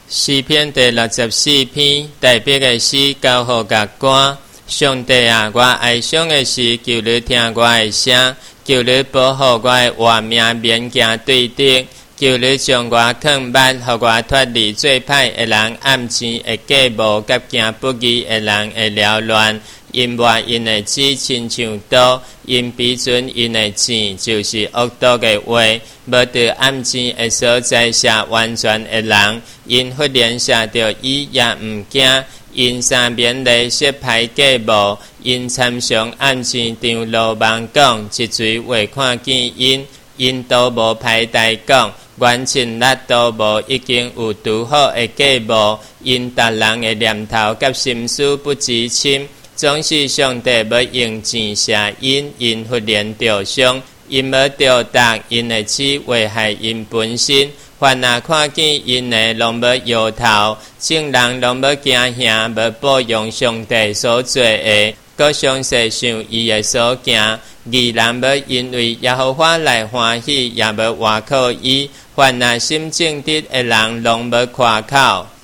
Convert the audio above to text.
诗篇第64篇，特别的诗交互甲歌。上帝啊，我哀伤的事，求你听我的声，求你保护我的活命免惊对敌，求你将我藏捌，互我脱离最歹的人暗钱的计谋，甲行不义的人的缭乱。因抹因的指亲像刀，因比准因的箭，就是恶毒的话。无得暗钱的所在写完全的人，因忽然写着伊也毋惊。因三面来设歹计谋，因参详暗钱张罗网讲，一嘴未看见因都无歹代讲。原亲力都无已经有拄好的计谋，因达人的念头甲心思不知深。总是上帝要用钱谢因忽然着伤，因要着达因的刺危害因本身。凡若看见因的，拢要摇头；圣人拢要惊吓，要保养上帝所做的，搁详细想伊的所行。义人要因为耶和华来欢喜，也要外靠伊。凡若心正直的人，拢要夸口。